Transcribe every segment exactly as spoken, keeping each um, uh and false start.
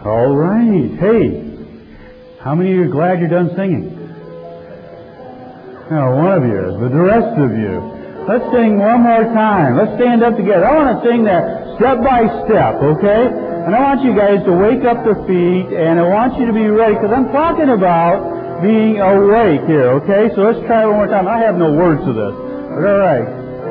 All right. Hey, how many of you are glad you're done singing? No, one of you is, but the rest of you. Let's sing one more time. Let's stand up together. I want to sing that step by step, okay? And I want you guys to wake up the feet, and I want you to be ready, because I'm talking about being awake here, okay? So let's try it one more time. I have no words to this, but all right.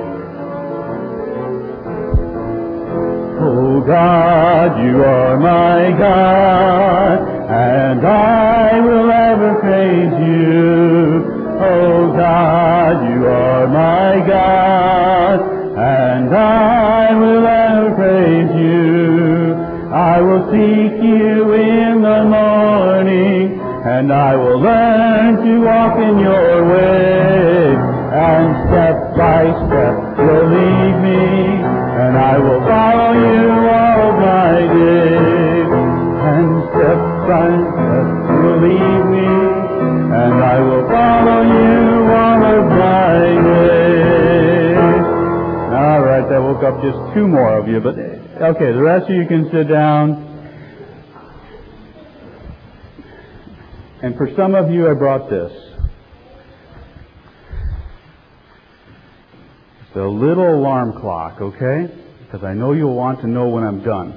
Oh God, you are my God, and I will ever praise you. Oh God, you are my God, and I will ever praise you. I will seek you in the morning, and I will learn to walk in your way. And step by step you'll lead me, and I will follow you all of my days. And step by step you'll lead me, and I will follow you all of my days. All right, that woke up just two more of you, but okay, the rest of you can sit down. And for some of you, I brought this. It's a little alarm clock, okay? Because I know you'll want to know when I'm done.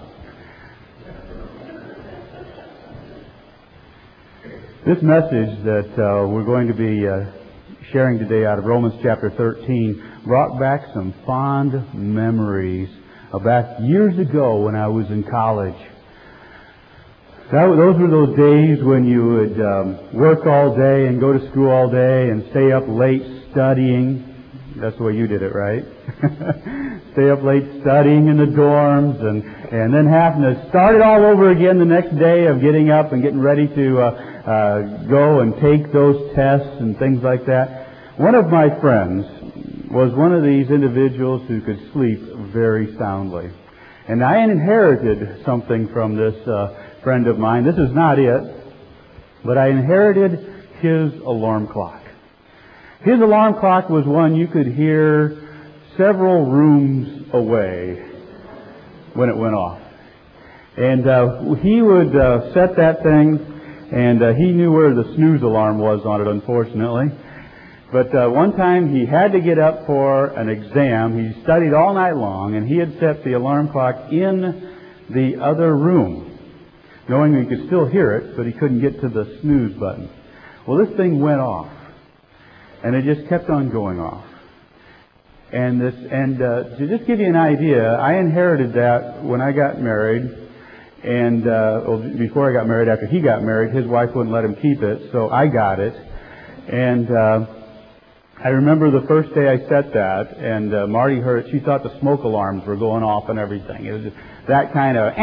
This message that uh, we're going to be uh, sharing today out of Romans chapter thirteen brought back some fond memories of back years ago when I was in college. That, those were those days when you would um, work all day and go to school all day and stay up late studying. That's the way you did it, right? Stay up late studying in the dorms and, and then having to start it all over again the next day of getting up and getting ready to uh, uh, go and take those tests and things like that. One of my friends was one of these individuals who could sleep very soundly. And I inherited something from this uh, friend of mine. This is not it, but I inherited his alarm clock. His alarm clock was one you could hear several rooms away when it went off. And uh, he would uh, set that thing, and uh, he knew where the snooze alarm was on it, unfortunately. But uh, one time he had to get up for an exam. He studied all night long, and he had set the alarm clock in the other room, knowing he could still hear it, but he couldn't get to the snooze button. Well, this thing went off. And it just kept on going off. And this, and uh, to just give you an idea, I inherited that when I got married. And uh, well, before I got married, after he got married, his wife wouldn't let him keep it, so I got it. And uh, I remember the first day I set that, and uh, Marty heard it. She thought the smoke alarms were going off and everything. It was just that kind of.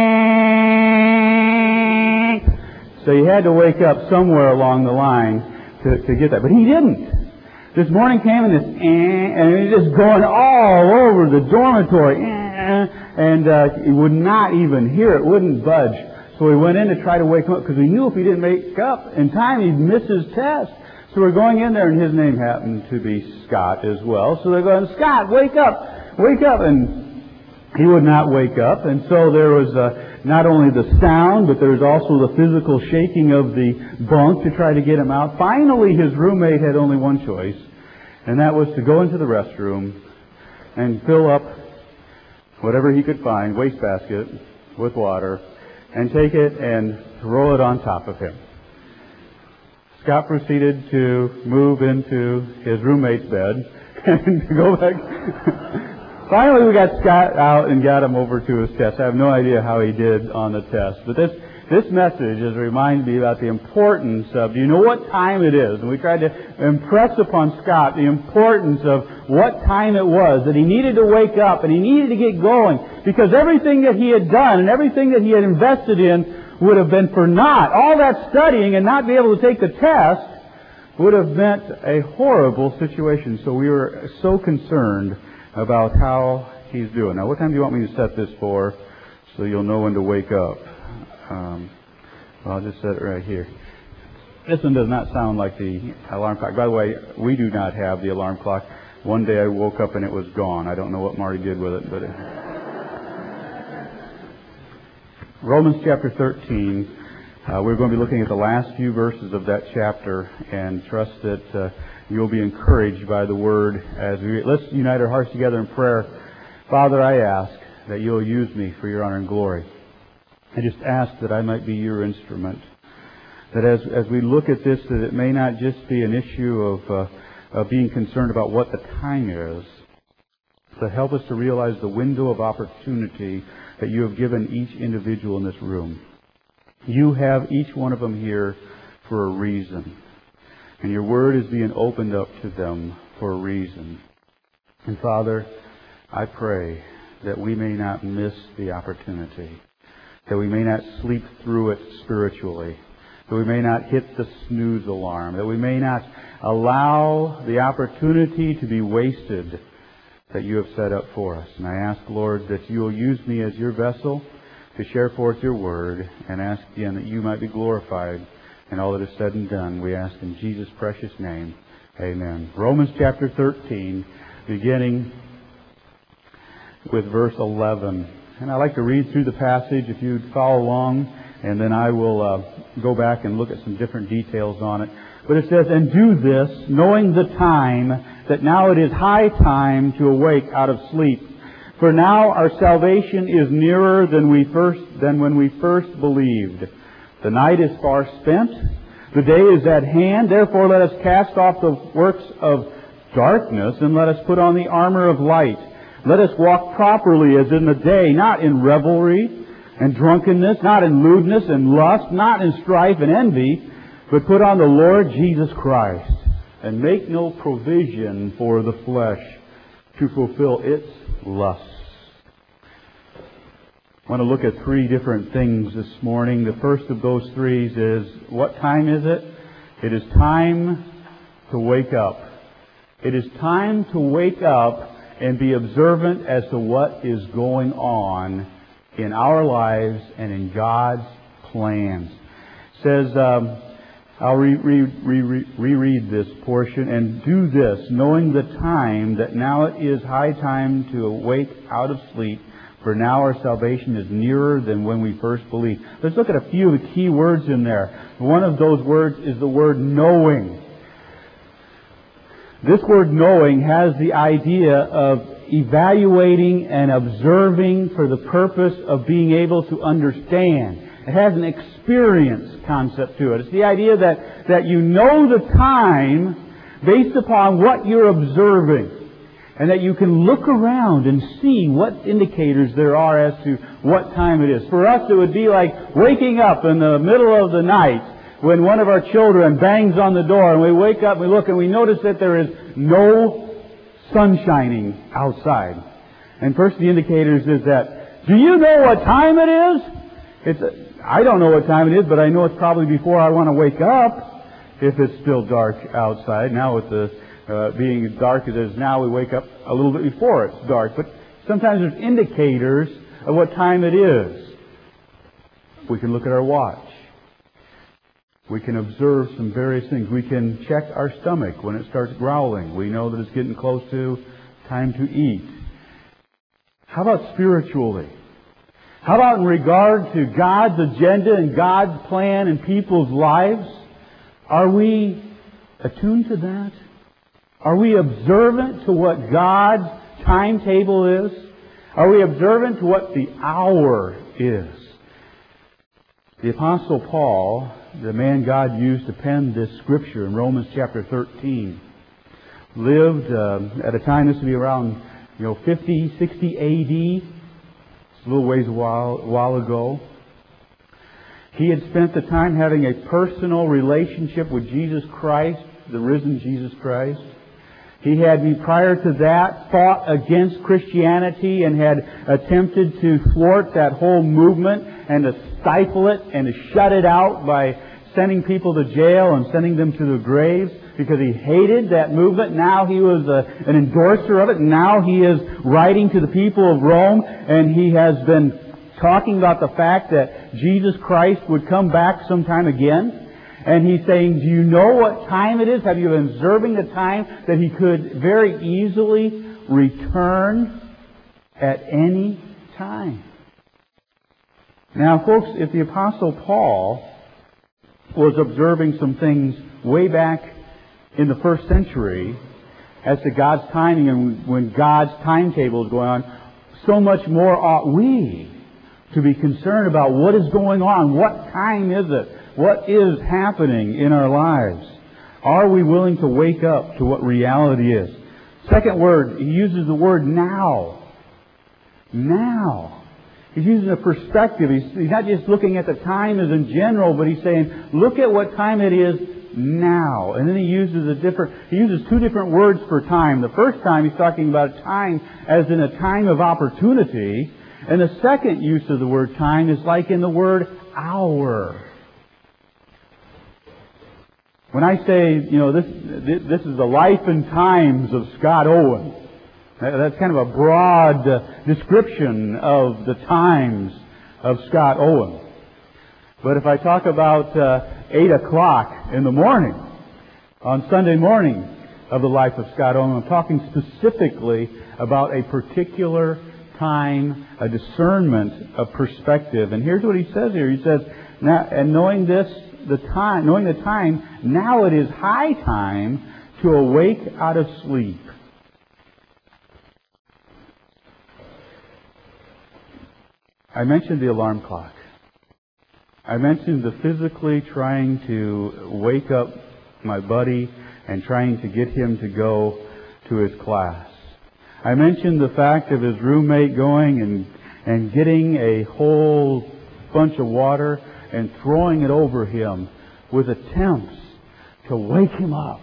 So you had to wake up somewhere along the line to, to get that, but he didn't. This morning came and this, and it was just going all over the dormitory, and uh, he would not even hear it, wouldn't budge. So we went in to try to wake him up, because we knew if he didn't wake up in time, he'd miss his test. So we're going in there, and his name happened to be Scott as well. So they're going, Scott, wake up, wake up, and he would not wake up. And so there was uh, not only the sound, but there was also the physical shaking of the bunk to try to get him out. Finally, his roommate had only one choice, and that was to go into the restroom and fill up whatever he could find, wastebasket, with water, and take it and throw it on top of him. Scott proceeded to move into his roommate's bed and go back. Finally, we got Scott out and got him over to his test. I have no idea how he did on the test. But this this message has reminded me about the importance of, do you know what time it is? And we tried to impress upon Scott the importance of what time it was, that he needed to wake up and he needed to get going, because everything that he had done and everything that he had invested in would have been for naught. All that studying and not be able to take the test would have meant a horrible situation. So we were so concerned about how he's doing. Now, what time do you want me to set this for so you'll know when to wake up? Um, well, I'll just set it right here. This one does not sound like the alarm clock. By the way, we do not have the alarm clock. One day I woke up and it was gone. I don't know what Marty did with it, but it... Romans chapter thirteen. Uh, we're going to be looking at the last few verses of that chapter, and trust that uh, you'll be encouraged by the Word as we let's unite our hearts together in prayer. Father, I ask that you'll use me for your honor and glory. I just ask that I might be your instrument. That as as we look at this, that it may not just be an issue of, uh, of being concerned about what the time is, but help us to realize the window of opportunity that you have given each individual in this room. You have each one of them here for a reason. And your Word is being opened up to them for a reason. And Father, I pray that we may not miss the opportunity, that we may not sleep through it spiritually, that we may not hit the snooze alarm, that we may not allow the opportunity to be wasted that you have set up for us. And I ask, Lord, that you will use me as your vessel to share forth your word, and ask again that you might be glorified in all that is said and done. We ask in Jesus' precious name. Amen. Romans chapter thirteen, beginning with verse eleven. And I'd like to read through the passage if you'd follow along, and then I will uh, go back and look at some different details on it. But it says, "And do this, knowing the time, that now it is high time to awake out of sleep. For now our salvation is nearer than we first than when we first believed. The night is far spent, the day is at hand. Therefore let us cast off the works of darkness, and let us put on the armor of light. Let us walk properly as in the day, not in revelry and drunkenness, not in lewdness and lust, not in strife and envy, but put on the Lord Jesus Christ, and make no provision for the flesh to fulfill its lusts." I want to look at three different things this morning. The first of those three is, what time is it? It is time to wake up. It is time to wake up and be observant as to what is going on in our lives and in God's plans. It says, um, I'll re- re- re- reread this portion. "And do this, knowing the time, that now it is high time to awake out of sleep, for now our salvation is nearer than when we first believed." Let's look at a few of the key words in there. One of those words is the word knowing. This word knowing has the idea of evaluating and observing for the purpose of being able to understand. It has an experience concept to it. It's the idea that, that you know the time based upon what you're observing, and that you can look around and see what indicators there are as to what time it is. For us, it would be like waking up in the middle of the night when one of our children bangs on the door, and we wake up, we look, and we notice that there is no sun shining outside. And first of the indicators is that, do you know what time it is? It's a, I don't know what time it is, but I know it's probably before I want to wake up, if it's still dark outside. Now with the uh, being as dark as it is now, we wake up a little bit before it's dark. But sometimes there's indicators of what time it is. We can look at our watch. We can observe some various things. We can check our stomach when it starts growling. We know that it's getting close to time to eat. How about spiritually? How about in regard to God's agenda and God's plan in people's lives? Are we attuned to that? Are we observant to what God's timetable is? Are we observant to what the hour is? The Apostle Paul, the man God used to pen this scripture in Romans chapter thirteen, lived uh, at a time, this would be around you know fifty, sixty A D, a little ways a while, a while ago. He had spent the time having a personal relationship with Jesus Christ, the risen Jesus Christ. He had, prior to that, fought against Christianity and had attempted to thwart that whole movement and to stifle it and to shut it out by sending people to jail and sending them to the graves because he hated that movement. Now he was a, an endorser of it. Now he is writing to the people of Rome, and he has been talking about the fact that Jesus Christ would come back sometime again. And he's saying, do you know what time it is? Have you been observing the time that he could very easily return at any time? Now, folks, if the Apostle Paul was observing some things way back in the first century as to God's timing and when God's timetable is going on, so much more ought we to be concerned about what is going on. What time is it? What is happening in our lives? Are we willing to wake up to what reality is? Second word, he uses the word now. Now. He's using a perspective. He's, he's not just looking at the time as in general, but he's saying, look at what time it is now. And then he uses a different, he uses two different words for time. The first time he's talking about time as in a time of opportunity. And the second use of the word time is like in the word hour. When I say, you know, this this is the life and times of Scott Owen, that's kind of a broad uh, description of the times of Scott Owen. But if I talk about uh, eight o'clock in the morning, on Sunday morning of the life of Scott Owen, I'm talking specifically about a particular time, a discernment of perspective. And here's what he says here. He says, now, and knowing this, the time, knowing the time, now it is high time to awake out of sleep. I mentioned the alarm clock. I mentioned the physically trying to wake up my buddy and trying to get him to go to his class. I mentioned the fact of his roommate going and, and getting a whole bunch of water and throwing it over him with attempts to wake him up.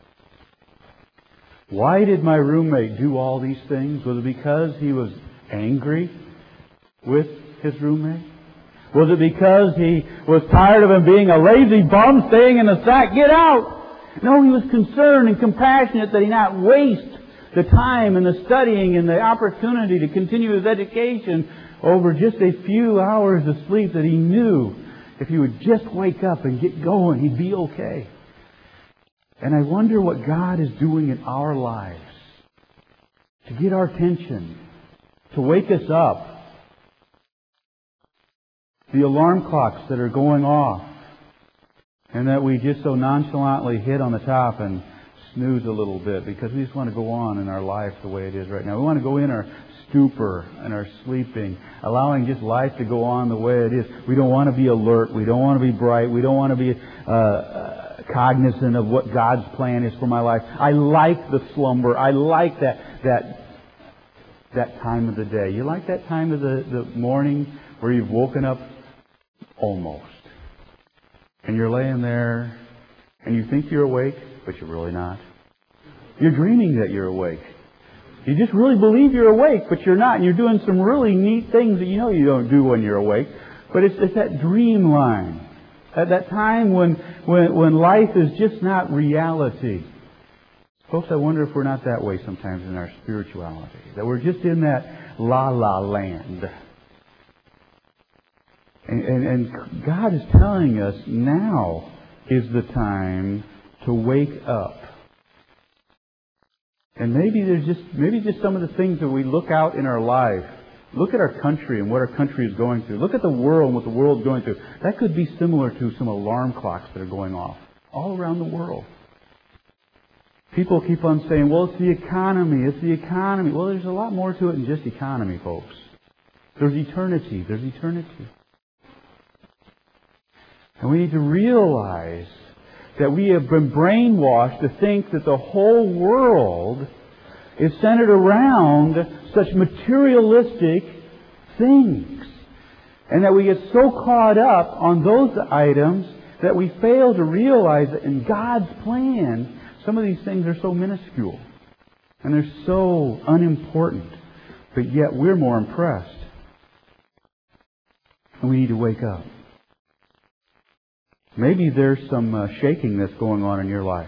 Why did my roommate do all these things? Was it because he was angry with his roommate? Was it because he was tired of him being a lazy bum staying in the sack? Get out! No, he was concerned and compassionate that he not waste the time and the studying and the opportunity to continue his education over just a few hours of sleep that he knew if he would just wake up and get going, he'd be okay. And I wonder what God is doing in our lives to get our attention, to wake us up. The alarm clocks that are going off and that we just so nonchalantly hit on the top and snooze a little bit because we just want to go on in our life the way it is right now. We want to go in our stupor and our sleeping, allowing just life to go on the way it is. We don't want to be alert. We don't want to be bright. We don't want to be uh, uh, cognizant of what God's plan is for my life. I like the slumber. I like that that that time of the day. You like that time of the, the morning where you've woken up almost. And you're laying there and you think you're awake, but you're really not. You're dreaming that you're awake. You just really believe you're awake, but you're not. And you're doing some really neat things that you know you don't do when you're awake. But it's, it's that dream line. At that time when, when, when life is just not reality. Folks, I wonder if we're not that way sometimes in our spirituality. That we're just in that la-la land. And, and, and God is telling us now is the time to wake up. And maybe there's just maybe just some of the things that we look out in our life. Look at our country and what our country is going through. Look at the world and what the world's going through. That could be similar to some alarm clocks that are going off all around the world. People keep on saying, well, it's the economy, it's the economy. Well, there's a lot more to it than just economy, folks. There's eternity. There's eternity. And we need to realize that we have been brainwashed to think that the whole world is centered around such materialistic things. And that we get so caught up on those items that we fail to realize that in God's plan, some of these things are so minuscule. And they're so unimportant. But yet we're more impressed. And we need to wake up. Maybe there's some uh, shaking that's going on in your life.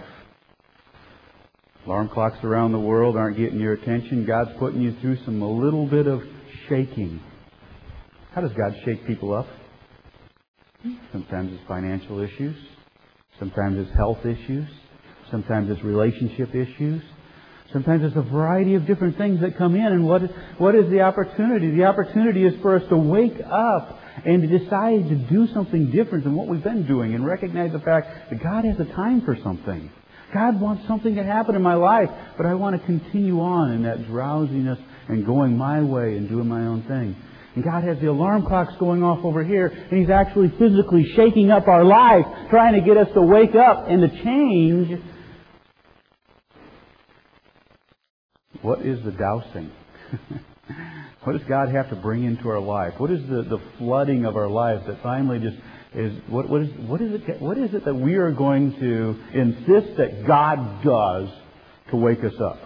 Alarm clocks around the world aren't getting your attention. God's putting you through some a little bit of shaking. How does God shake people up? Sometimes it's financial issues. Sometimes it's health issues. Sometimes it's relationship issues. Sometimes it's a variety of different things that come in. And what, what is the opportunity? The opportunity is for us to wake up and to decide to do something different than what we've been doing and recognize the fact that God has a time for something. God wants something to happen in my life, but I want to continue on in that drowsiness and going my way and doing my own thing. And God has the alarm clocks going off over here, and He's actually physically shaking up our life, trying to get us to wake up and to change. What is the dousing? What does God have to bring into our life? What is the, the flooding of our life that finally just is, what, what is, what is it, what is it that we are going to insist that God does to wake us up?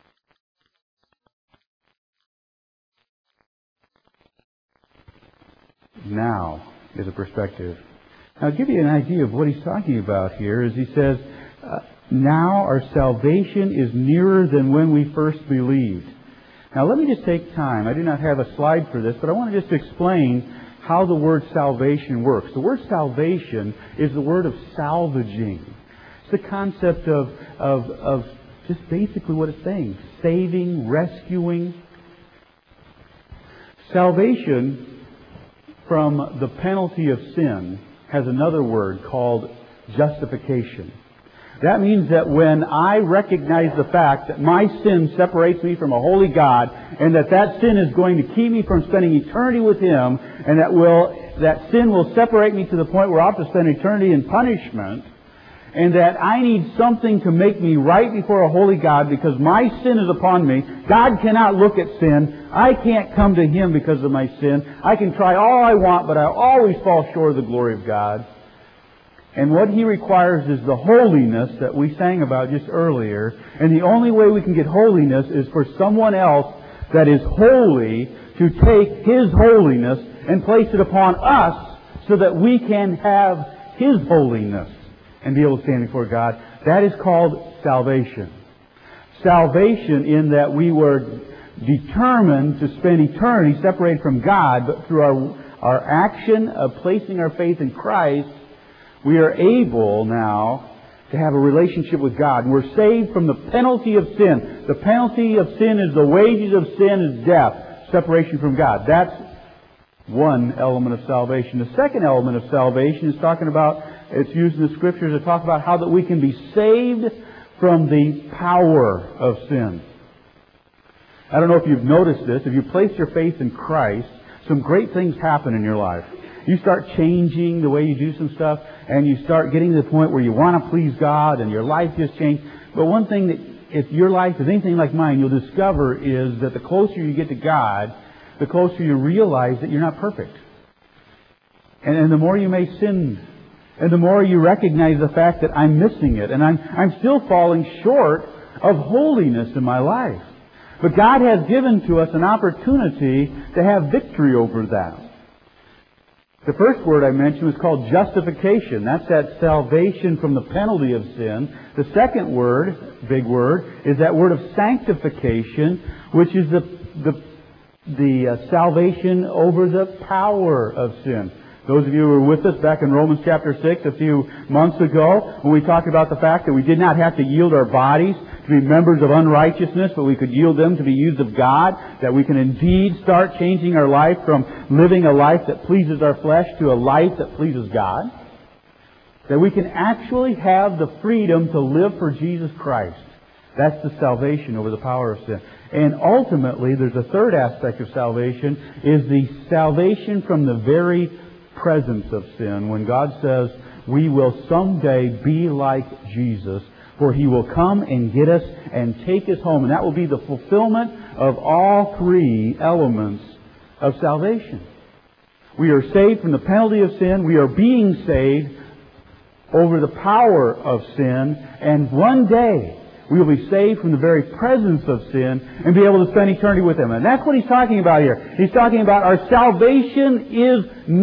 Now is a perspective. Now, I'll give you an idea of what he's talking about here. Is he says, uh, now our salvation is nearer than when we first believed. Now, let me just take time. I do not have a slide for this, but I want to just explain how the word salvation works. The word salvation is the word of salvaging. It's the concept of, of, of just basically what it's saying. Saving, rescuing. Salvation from the penalty of sin has another word called justification. That means that when I recognize the fact that my sin separates me from a holy God, and that that sin is going to keep me from spending eternity with Him, and that will that sin will separate me to the point where I'll have to spend eternity in punishment, and that I need something to make me right before a holy God because my sin is upon me. God cannot look at sin. I can't come to Him because of my sin. I can try all I want, but I always fall short of the glory of God. And what He requires is the holiness that we sang about just earlier. And the only way we can get holiness is for someone else that is holy to take His holiness and place it upon us so that we can have His holiness and be able to stand before God. That is called salvation. Salvation in that we were determined to spend eternity separated from God, but through our, our action of placing our faith in Christ, we are able now to have a relationship with God. And we're saved from the penalty of sin. The penalty of sin is the wages of sin is death, separation from God. That's one element of salvation. The second element of salvation is talking about, it's used in the Scriptures to talk about how that we can be saved from the power of sin. I don't know if you've noticed this. If you place your faith in Christ, some great things happen in your life. You start changing the way you do some stuff, and you start getting to the point where you want to please God, and your life just changed. But one thing that, if your life is anything like mine, you'll discover is that the closer you get to God, the closer you realize that you're not perfect. And, and the more you may sin, and the more you recognize the fact that I'm missing it, and I'm, I'm still falling short of holiness in my life. But God has given to us an opportunity to have victory over that. The first word I mentioned was called justification. That's that salvation from the penalty of sin. The second word, big word, is that word of sanctification, which is the the, the uh, salvation over the power of sin. Those of you who were with us back in Romans chapter six a few months ago, when we talked about the fact that we did not have to yield our bodies to be members of unrighteousness, but we could yield them to be used of God, that we can indeed start changing our life from living a life that pleases our flesh to a life that pleases God, that we can actually have the freedom to live for Jesus Christ. That's the salvation over the power of sin. And ultimately, there's a third aspect of salvation, is the salvation from the very presence of sin, when God says, we will someday be like Jesus, for He will come and get us and take us home. And that will be the fulfillment of all three elements of salvation. We are saved from the penalty of sin. We are being saved over the power of sin. And one day, we will be saved from the very presence of sin and be able to spend eternity with Him. And that's what He's talking about here. He's talking about our salvation is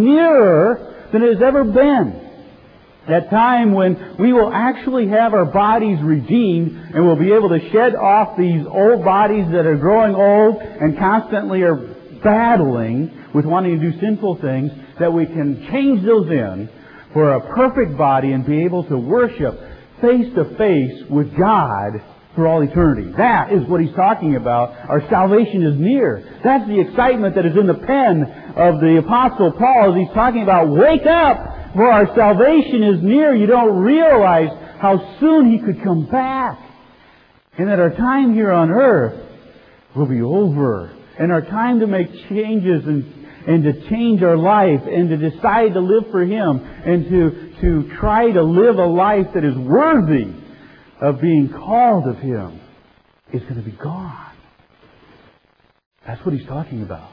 nearer than it has ever been. That time when we will actually have our bodies redeemed and we'll be able to shed off these old bodies that are growing old and constantly are battling with wanting to do sinful things, that we can change those in for a perfect body and be able to worship face to face with God for all eternity. That is what he's talking about. Our salvation is near. That's the excitement that is in the pen of the Apostle Paul as he's talking about, wake up, for our salvation is near. You don't realize how soon he could come back. And that our time here on earth will be over. And our time to make changes and, and to change our life and to decide to live for Him and to, to try to live a life that is worthy of being called of Him is going to be gone. That's what he's talking about.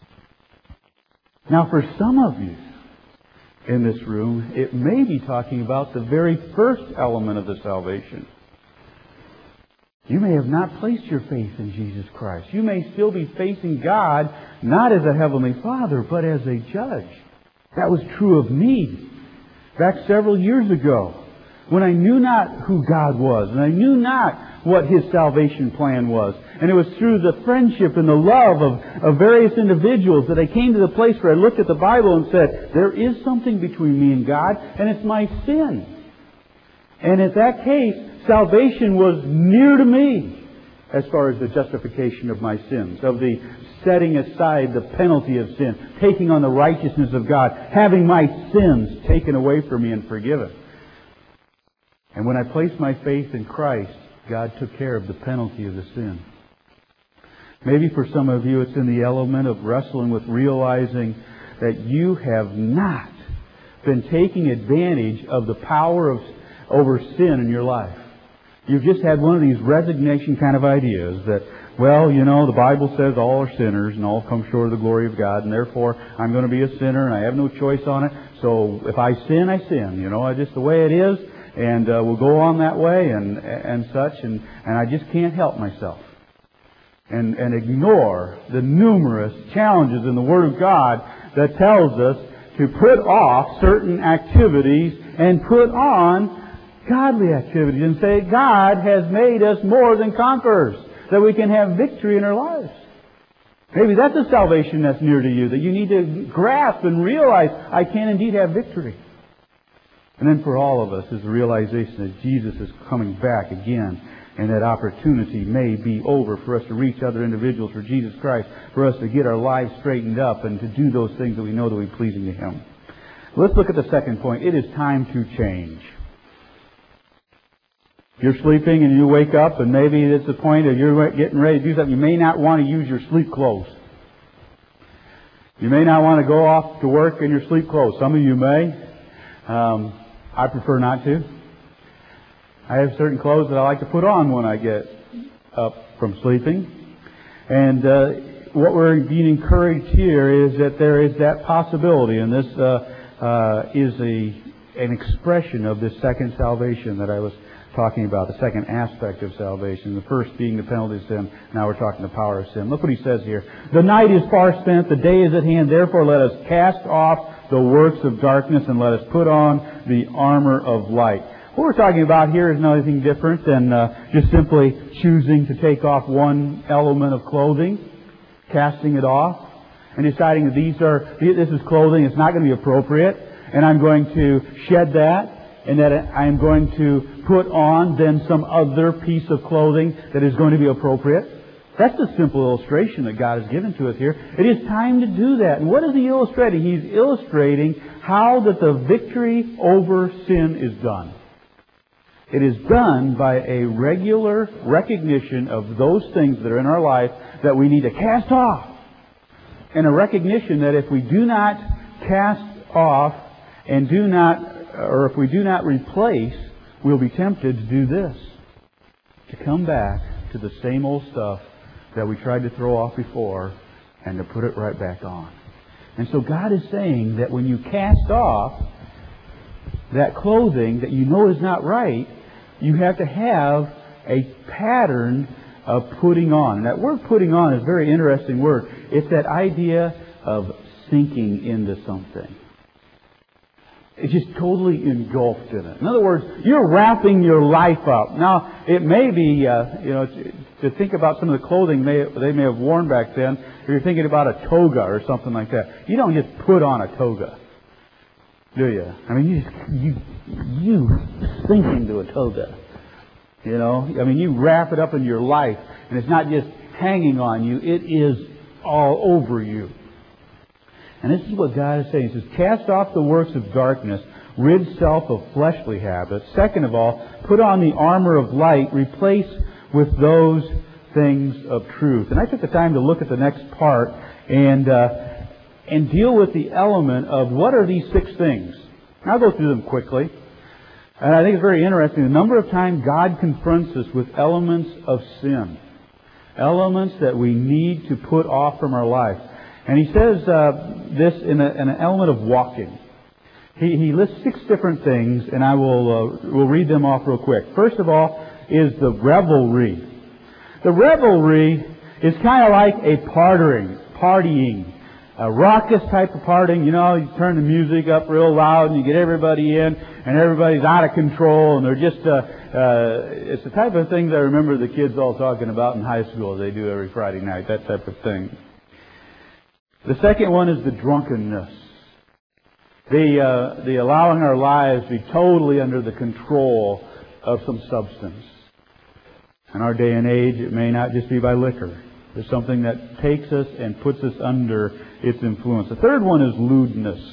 Now, for some of you in this room, it may be talking about the very first element of the salvation. You may have not placed your faith in Jesus Christ. You may still be facing God not as a Heavenly Father, but as a judge. That was true of me back several years ago when I knew not who God was and I knew not what His salvation plan was. And it was through the friendship and the love of, of various individuals that I came to the place where I looked at the Bible and said, there is something between me and God, and it's my sin. And in that case, salvation was near to me as far as the justification of my sins, of the setting aside the penalty of sin, taking on the righteousness of God, having my sins taken away from me and forgiven. And when I placed my faith in Christ, God took care of the penalty of the sin. Maybe for some of you it's in the element of wrestling with realizing that you have not been taking advantage of the power of over sin in your life. You've just had one of these resignation kind of ideas that, well, you know, the Bible says all are sinners and all come short of the glory of God, and therefore I'm going to be a sinner and I have no choice on it. So if I sin, I sin. You know, it's just the way it is, and uh, we'll go on that way and and such, and, and I just can't help myself. And, and ignore the numerous challenges in the Word of God that tells us to put off certain activities and put on godly activities and say, God has made us more than conquerors, that we can have victory in our lives. Maybe that's a salvation that's near to you, that you need to grasp and realize, I can indeed have victory. And then for all of us is the realization that Jesus is coming back again, and that opportunity may be over for us to reach other individuals for Jesus Christ, for us to get our lives straightened up and to do those things that we know to be pleasing to Him. Let's look at the second point. It is time to change. You're sleeping and you wake up, and maybe it's the point of you're getting ready to do something. You may not want to use your sleep clothes. You may not want to go off to work in your sleep clothes. Some of you may. Um, I prefer not to. I have certain clothes that I like to put on when I get up from sleeping. And uh, what we're being encouraged here is that there is that possibility, and this uh, uh, is a an expression of this second salvation that I was talking about, the second aspect of salvation. The first being the penalty of sin. Now we're talking the power of sin. Look what he says here. The night is far spent, the day is at hand. Therefore let us cast off the works of darkness and let us put on the armor of light. What we're talking about here is nothing different than uh, just simply choosing to take off one element of clothing, casting it off, and deciding that these are this is clothing, it's not going to be appropriate, and I'm going to shed that, and that I'm going to put on then some other piece of clothing that is going to be appropriate. That's the simple illustration that God has given to us here. It is time to do that. And what is He illustrating? He's illustrating how that the victory over sin is done. It is done by a regular recognition of those things that are in our life that we need to cast off. And a recognition that if we do not cast off and do not, or if we do not replace, we'll be tempted to do this. To come back to the same old stuff that we tried to throw off before and to put it right back on. And so God is saying that when you cast off that clothing that you know is not right, you have to have a pattern of putting on. And that word putting on is a very interesting word. It's that idea of sinking into something. It's just totally engulfed in it. In other words, you're wrapping your life up. Now, it may be, uh, you know, to think about some of the clothing they, they may have worn back then, if you're thinking about a toga or something like that. You don't just put on a toga, do you? I mean, you just, you, you sink into a toga. You know, I mean, you wrap it up in your life, and it's not just hanging on you, it is all over you. And this is what God is saying. He says, cast off the works of darkness, rid self of fleshly habits. Second of all, put on the armor of light, replace with those things of truth. And I took the time to look at the next part and uh, and deal with the element of what are these six things. I'll go through them quickly. And I think it's very interesting. The number of times God confronts us with elements of sin. Elements that we need to put off from our life. And He says uh, this in, a, in an element of walking. He, he lists six different things, and I will uh, will read them off real quick. First of all is the revelry. The revelry is kind of like a partying, partying, a raucous type of partying. You know, you turn the music up real loud and you get everybody in, and everybody's out of control, and they're just, uh, uh, it's the type of thing that I remember the kids all talking about in high school. They do every Friday night, that type of thing. The second one is the drunkenness. The, uh, the allowing our lives to be totally under the control of some substance. In our day and age, it may not just be by liquor. There's something that takes us and puts us under its influence. The third one is lewdness.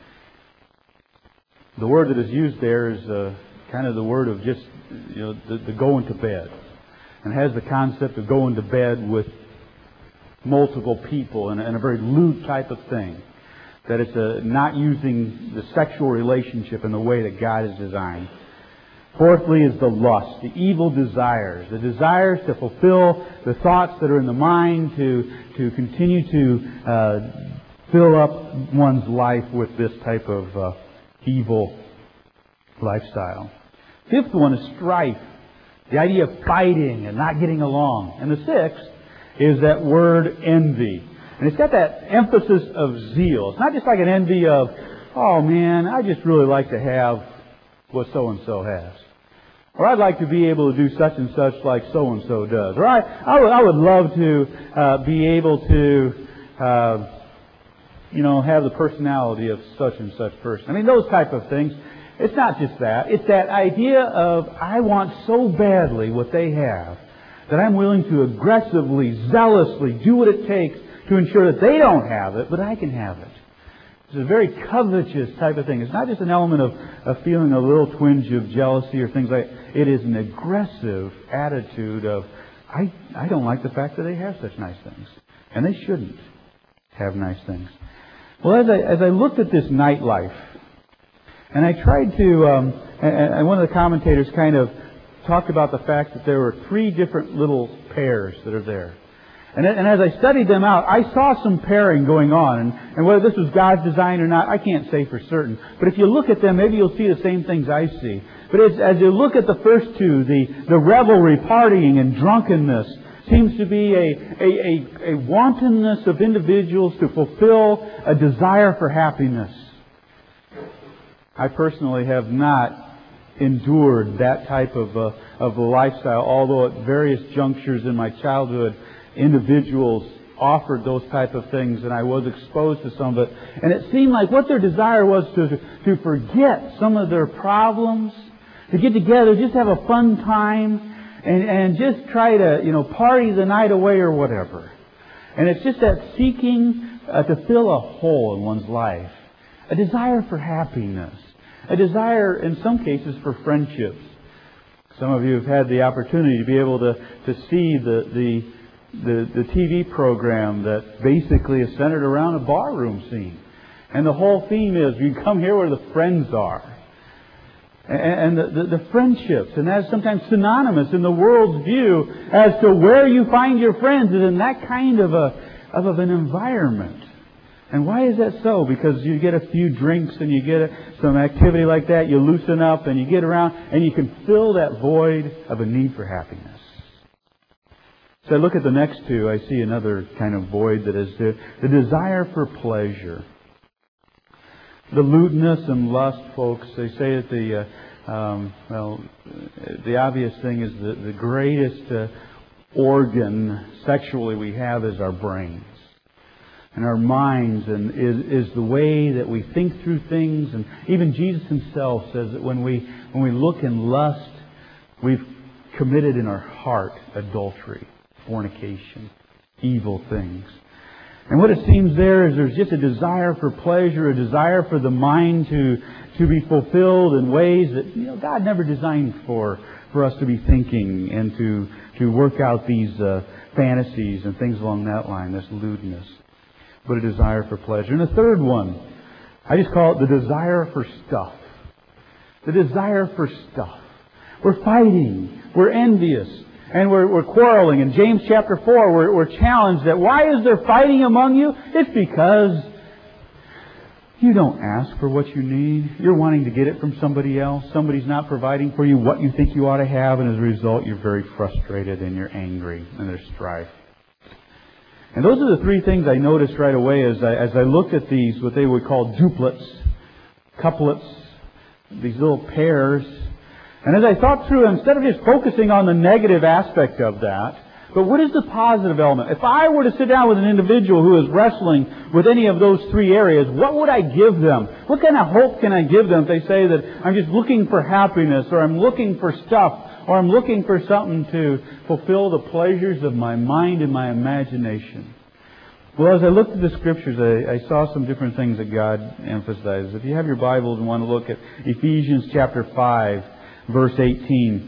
The word that is used there is uh, kind of the word of just, you know, the, the going to bed. And it has the concept of going to bed with multiple people and, and a very lewd type of thing. That it's a, not using the sexual relationship in the way that God has designed. Fourthly is the lust, the evil desires, the desires to fulfill the thoughts that are in the mind, to to continue to uh, fill up one's life with this type of uh, evil lifestyle. Fifth one is strife, the idea of fighting and not getting along. And the sixth is that word envy. And it's got that emphasis of zeal. It's not just like an envy of, oh man, I just really like to have what so-and-so has. Or I'd like to be able to do such and such like so-and-so does. Or I, I, would, I would love to uh, be able to, uh, you know, have the personality of such and such person. I mean, those type of things. It's not just that. It's that idea of I want so badly what they have that I'm willing to aggressively, zealously do what it takes to ensure that they don't have it, but I can have it. It's a very covetous type of thing. It's not just an element of, of feeling a little twinge of jealousy or things like that. It is an aggressive attitude of, I, I don't like the fact that they have such nice things. And they shouldn't have nice things. Well, as I, as I looked at this nightlife, and I tried to, um, and, and one of the commentators kind of talked about the fact that there were three different little pairs that are there. And, and as I studied them out, I saw some pairing going on. And, and whether this was God's design or not, I can't say for certain. But if you look at them, maybe you'll see the same things I see. But as, as you look at the first two, the, the revelry, partying, and drunkenness, seems to be a, a, a, a wantonness of individuals to fulfill a desire for happiness. I personally have not endured that type of a, of a lifestyle, although at various junctures in my childhood, individuals offered those type of things, and I was exposed to some of it. And it seemed like what their desire was to, to forget some of their problems, to get together, just have a fun time, and, and just try to, you know, party the night away or whatever. And it's just that seeking uh, to fill a hole in one's life. A desire for happiness. A desire, in some cases, for friendships. Some of you have had the opportunity to be able to, to see the, the The, the T V program that basically is centered around a barroom scene. And the whole theme is you come here where the friends are. And, and the, the, the friendships. And that's sometimes synonymous in the world's view as to where you find your friends is in that kind of, a, of, of an environment. And why is that so? Because you get a few drinks and you get a, some activity like that, you loosen up and you get around and you can fill that void of a need for happiness. So I look at the next two, I see another kind of void that is the, the desire for pleasure. The lewdness and lust, folks, they say that the, uh, um, well, the obvious thing is that the greatest uh, organ sexually we have is our brains. And our minds, and is, is the way that we think through things. And even Jesus Himself says that when we, when we look in lust, we've committed in our heart adultery, fornication, evil things. And what it seems there is there's just a desire for pleasure, a desire for the mind to, to be fulfilled in ways that, you know, God never designed for, for us to be thinking and to, to work out these uh, fantasies and things along that line, this lewdness. But a desire for pleasure. And the third one, I just call it the desire for stuff. The desire for stuff. We're fighting. We're envious. And we're, we're quarreling. In James chapter four, we're, we're challenged that why is there fighting among you? It's because you don't ask for what you need. You're wanting to get it from somebody else. Somebody's not providing for you what you think you ought to have. And as a result, you're very frustrated and you're angry and there's strife. And those are the three things I noticed right away as I, as I looked at these, what they would call duplets, couplets, these little pairs. And as I thought through, instead of just focusing on the negative aspect of that, but what is the positive element? If I were to sit down with an individual who is wrestling with any of those three areas, what would I give them? What kind of hope can I give them if they say that I'm just looking for happiness, or I'm looking for stuff, or I'm looking for something to fulfill the pleasures of my mind and my imagination? Well, as I looked at the Scriptures, I, I saw some different things that God emphasizes. If you have your Bibles and want to look at Ephesians chapter five, verse eighteen,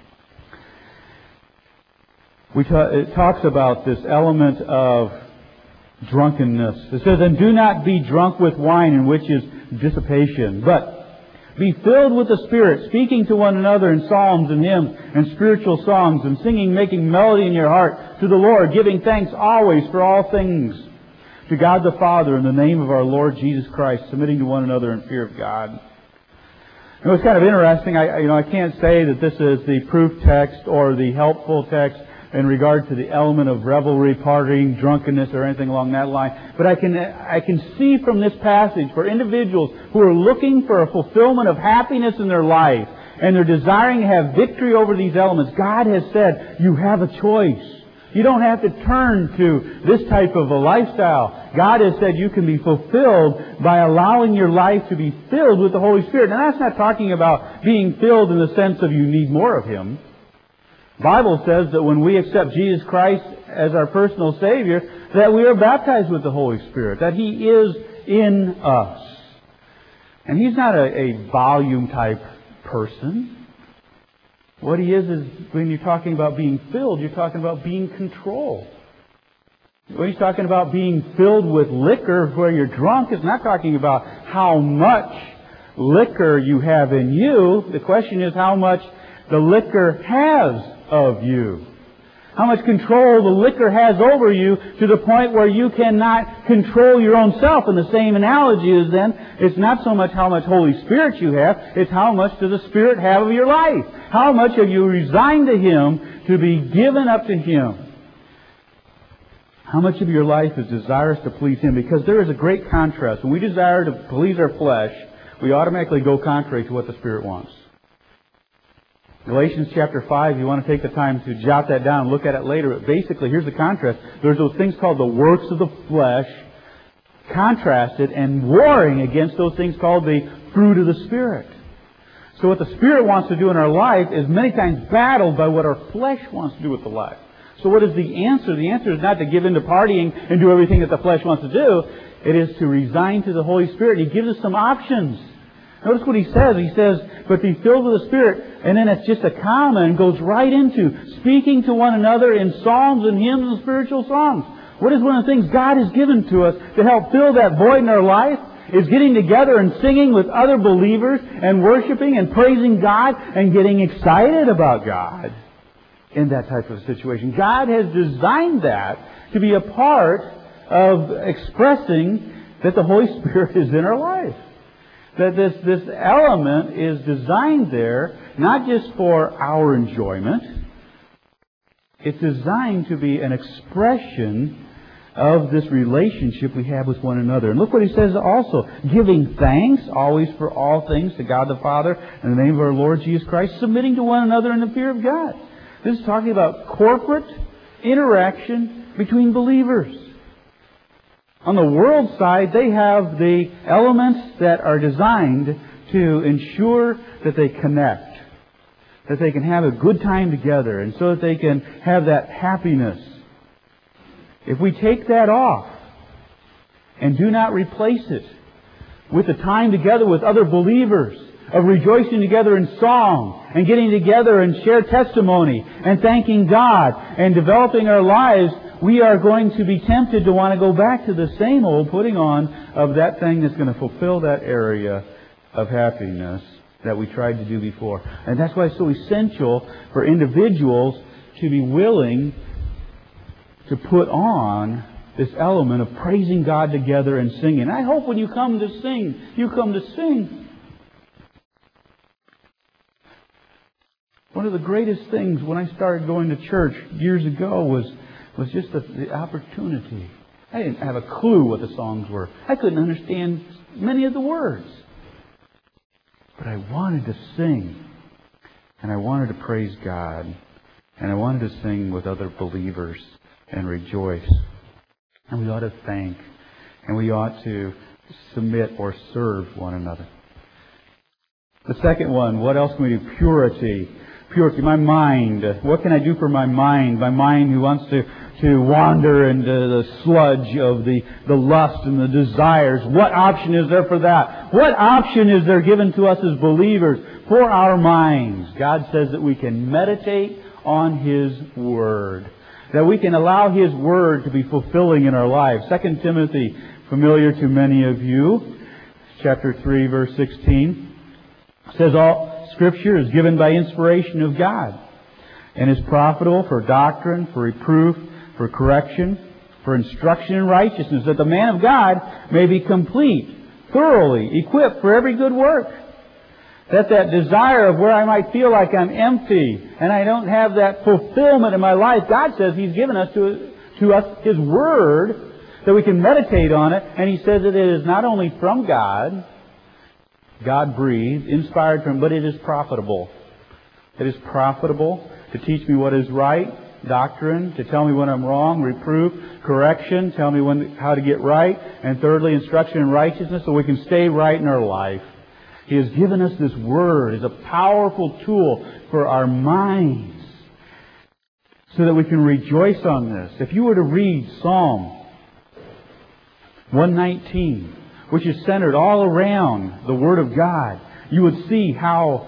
we ta- it talks about this element of drunkenness. It says, "And do not be drunk with wine, in which is dissipation, but be filled with the Spirit, speaking to one another in psalms and hymns and spiritual songs, and singing, making melody in your heart to the Lord, giving thanks always for all things to God the Father in the name of our Lord Jesus Christ, submitting to one another in fear of God." You know, it's kind of interesting. I, you know, I can't say that this is the proof text or the helpful text in regard to the element of revelry, partying, drunkenness, or anything along that line. But I can I can see from this passage for individuals who are looking for a fulfillment of happiness in their life and they're desiring to have victory over these elements, God has said, you have a choice. You don't have to turn to this type of a lifestyle. God has said you can be fulfilled by allowing your life to be filled with the Holy Spirit. And that's not talking about being filled in the sense of you need more of Him. The Bible says that when we accept Jesus Christ as our personal Savior, that we are baptized with the Holy Spirit, that He is in us. And He's not a, a volume type person. What He is is, when you're talking about being filled, you're talking about being controlled. When He's talking about being filled with liquor where you're drunk, it's not talking about how much liquor you have in you. The question is how much the liquor has of you. How much control the liquor has over you to the point where you cannot control your own self. And the same analogy is then, it's not so much how much Holy Spirit you have, it's how much does the Spirit have of your life. How much have you resigned to Him to be given up to Him? How much of your life is desirous to please Him? Because there is a great contrast. When we desire to please our flesh, we automatically go contrary to what the Spirit wants. Galatians chapter five, you want to take the time to jot that down, look at it later. But basically, here's the contrast. There's those things called the works of the flesh, contrasted and warring against those things called the fruit of the Spirit. So what the Spirit wants to do in our life is many times battled by what our flesh wants to do with the life. So what is the answer? The answer is not to give in to partying and do everything that the flesh wants to do. It is to resign to the Holy Spirit. He gives us some options. Notice what he says. He says, but be filled with the Spirit. And then it's just a comma and goes right into speaking to one another in psalms and hymns and spiritual songs. What is one of the things God has given to us to help fill that void in our life? Is getting together and singing with other believers and worshiping and praising God and getting excited about God in that type of situation. God has designed that to be a part of expressing that the Holy Spirit is in our life. That this, this element is designed there not just for our enjoyment. It's designed to be an expression of this relationship we have with one another. And look what he says also. Giving thanks always for all things to God the Father in the name of our Lord Jesus Christ. Submitting to one another in the fear of God. This is talking about corporate interaction between believers. On the world side, they have the elements that are designed to ensure that they connect. that they can have a good time together, and so that they can have that happiness. If we take that off and do not replace it with the time together with other believers, of rejoicing together in song, and getting together and share testimony, and thanking God, and developing our lives, we are going to be tempted to want to go back to the same old putting on of that thing that's going to fulfill that area of happiness that we tried to do before. And that's why it's so essential for individuals to be willing to put on this element of praising God together and singing. I hope when you come to sing, you come to sing. One of the greatest things when I started going to church years ago was, was just the, the opportunity. I didn't have a clue what the songs were. I couldn't understand many of the words. But I wanted to sing. And I wanted to praise God. And I wanted to sing with other believers and rejoice. And we ought to thank. And we ought to submit or serve one another. The second one, what else can we do? Purity. Purity. My mind. What can I do for my mind? My mind who wants to, to wander into the sludge of the, the lust and the desires. What option is there for that? What option is there given to us as believers for our minds? God says that we can meditate on His Word. That we can allow His Word to be fulfilling in our lives. Second Timothy, familiar to many of you, chapter three, verse sixteen, says all Scripture is given by inspiration of God and is profitable for doctrine, for reproof, for correction, for instruction in righteousness, that the man of God may be complete, thoroughly equipped for every good work. That that desire of where I might feel like I'm empty and I don't have that fulfillment in my life, God says He's given us to, to us His Word, that we can meditate on it, and He says that it is not only from God, God breathed, inspired from, but it is profitable. It is profitable to teach me what is right, doctrine, to tell me when I'm wrong, reproof, correction, tell me when how to get right, and thirdly, instruction in righteousness so we can stay right in our life. He has given us this Word as a powerful tool for our minds so that we can rejoice on this. If you were to read Psalm one nineteen, which is centered all around the Word of God, you would see how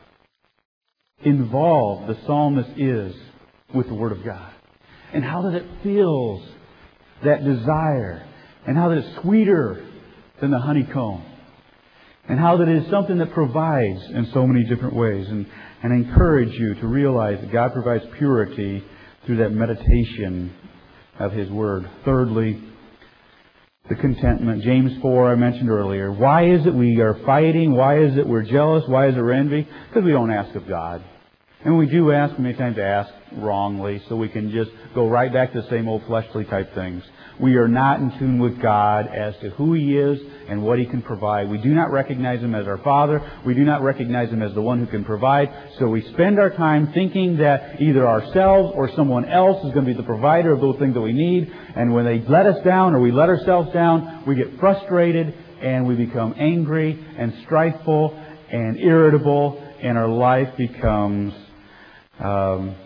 involved the psalmist is with the Word of God. And how that it fills that desire. And how that it's sweeter than the honeycomb. And how that it is something that provides in so many different ways. And, and I encourage you to realize that God provides purity through that meditation of His Word. Thirdly, the contentment. James four, I mentioned earlier. Why is it we are fighting? Why is it we're jealous? Why is there envy? Because we don't ask of God. And we do ask, many times ask wrongly, so we can just go right back to the same old fleshly type things. We are not in tune with God as to who He is and what He can provide. We do not recognize Him as our Father. We do not recognize Him as the one who can provide. So we spend our time thinking that either ourselves or someone else is going to be the provider of those things that we need. And when they let us down or we let ourselves down, we get frustrated and we become angry and strifeful and irritable, and our life becomes um,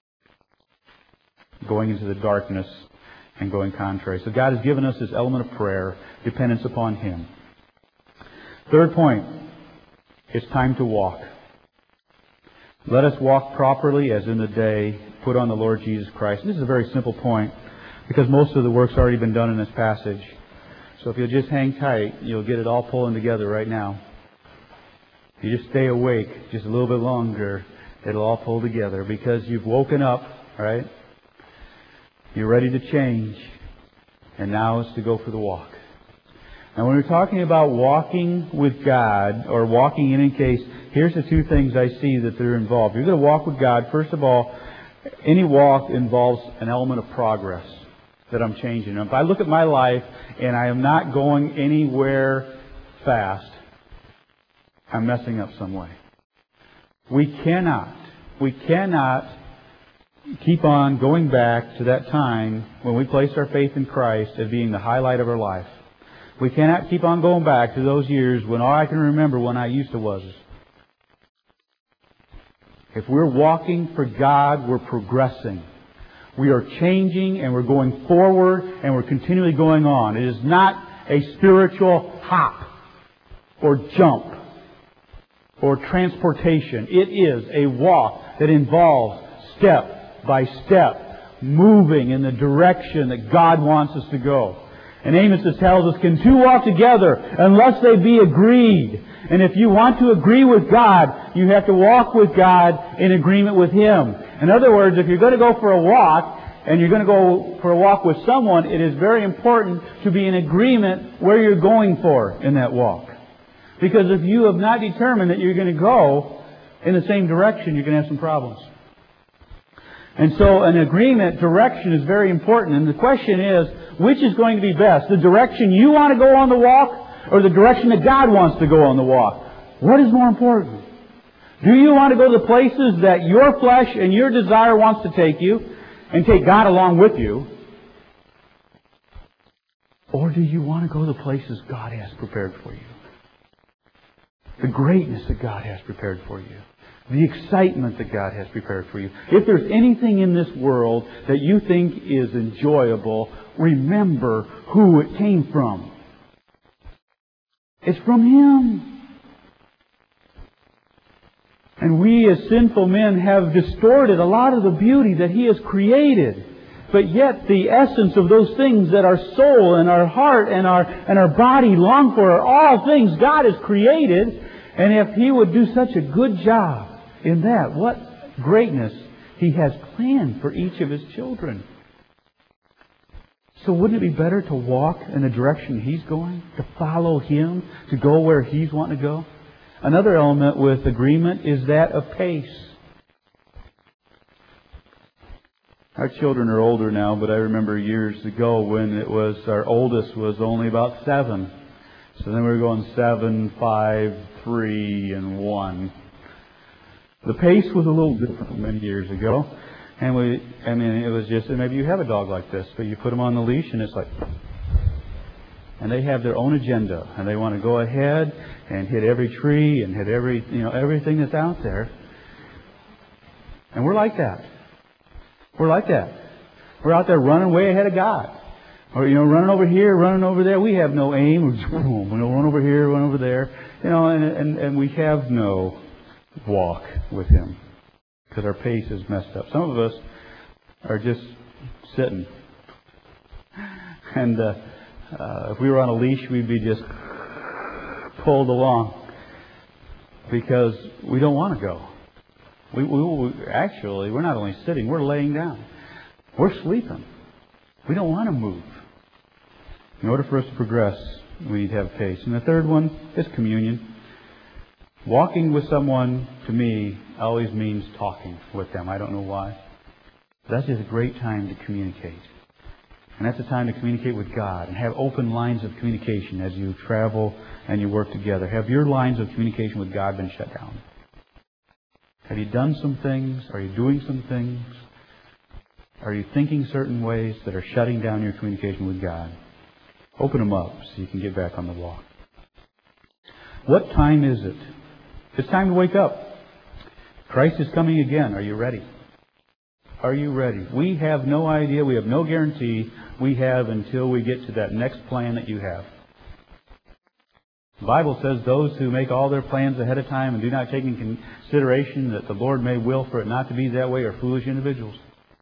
going into the darkness and going contrary. So God has given us this element of prayer, dependence upon Him. Third point, it's time to walk. Let us walk properly as in the day, put on the Lord Jesus Christ. This is a very simple point because most of the work's already been done in this passage. So if you'll just hang tight, you'll get it all pulling together right now. If you just stay awake just a little bit longer, it'll all pull together because you've woken up, right? You're ready to change. And now it's to go for the walk. Now when we're talking about walking with God, or walking in any case, here's the two things I see that they're involved. You're going to walk with God. First of all, any walk involves an element of progress that I'm changing. If I look at my life and I am not going anywhere fast, I'm messing up some way. We cannot, we cannot keep on going back to that time when we placed our faith in Christ as being the highlight of our life. We cannot keep on going back to those years when all I can remember when I used to was. If we're walking for God, we're progressing. We are changing and we're going forward and we're continually going on. It is not a spiritual hop or jump or transportation. It is a walk that involves step by step, moving in the direction that God wants us to go. And Amos tells us, can two walk together unless they be agreed? And if you want to agree with God, you have to walk with God in agreement with Him. In other words, if you're going to go for a walk, and you're going to go for a walk with someone, it is very important to be in agreement where you're going for in that walk. Because if you have not determined that you're going to go in the same direction, you're going to have some problems. And so an agreement direction is very important. And the question is, which is going to be best? The direction you want to go on the walk or the direction that God wants to go on the walk? What is more important? Do you want to go to the places that your flesh and your desire wants to take you and take God along with you? Or do you want to go to the places God has prepared for you? The greatness that God has prepared for you. The excitement that God has prepared for you. If there's anything in this world that you think is enjoyable, remember who it came from. It's from Him. And we as sinful men have distorted a lot of the beauty that He has created. But yet the essence of those things that our soul and our heart and our, and our body long for are all things God has created. And if He would do such a good job in that, what greatness He has planned for each of His children. So wouldn't it be better to walk in the direction He's going? To follow Him? To go where He's wanting to go? Another element with agreement is that of pace. Our children are older now, but I remember years ago when it was, our oldest was only about seven. So then we were going seven, five, three, and one. The pace was a little different many years ago. And we, I mean, it was just, and maybe you have a dog like this, but you put them on the leash and it's like, and they have their own agenda, and they want to go ahead and hit every tree and hit every, you know, everything that's out there. And we're like that. We're like that. We're out there running way ahead of God. Or, you know, running over here, running over there. We have no aim. We just, you know, run over here, run over there. You know, and, and, and we have no walk with Him because our pace is messed up. Some of us are just sitting. And uh, uh, if we were on a leash, we'd be just pulled along because we don't want to go. We, we, we actually, we're not only sitting, we're laying down. We're sleeping. We don't want to move. In order for us to progress, we need to have pace. And the third one is communion. Walking with someone, to me, always means talking with them. I don't know why. That's just a great time to communicate. And that's a time to communicate with God and have open lines of communication as you travel and you work together. Have your lines of communication with God been shut down? Have you done some things? Are you doing some things? Are you thinking certain ways that are shutting down your communication with God? Open them up so you can get back on the walk. What time is it? It's time to wake up. Christ is coming again. Are you ready? Are you ready? We have no idea. We have no guarantee we have until we get to that next plan that you have. The Bible says those who make all their plans ahead of time and do not take into consideration that the Lord may will for it not to be that way are foolish individuals.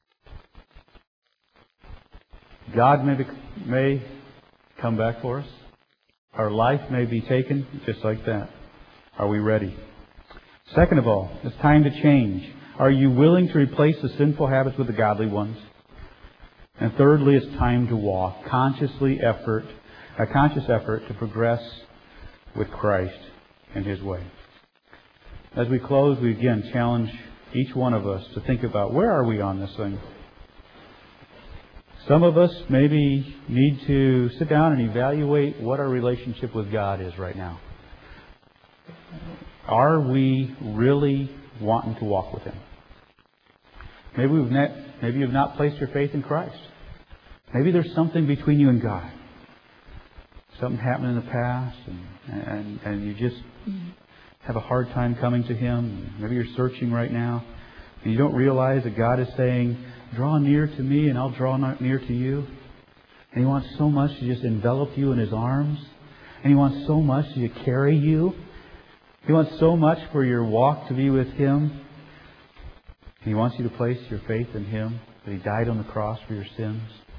God may, be, may come back for us. Our life may be taken just like that. Are we ready? Second of all, it's time to change. Are you willing to replace the sinful habits with the godly ones? And thirdly, it's time to walk. Consciously effort, a conscious effort to progress with Christ and His way. As we close, we again challenge each one of us to think about where are we on this thing? Some of us maybe need to sit down and evaluate what our relationship with God is right now. Are we really wanting to walk with Him? Maybe we've not, maybe you've not placed your faith in Christ. Maybe there's something between you and God. Something happened in the past, and and, and you just have a hard time coming to Him. Maybe you're searching right now, and you don't realize that God is saying, draw near to me and I'll draw near to you. And He wants so much to just envelop you in His arms. And He wants so much to carry you. He wants so much for your walk to be with Him. And He wants you to place your faith in Him, that He died on the cross for your sins.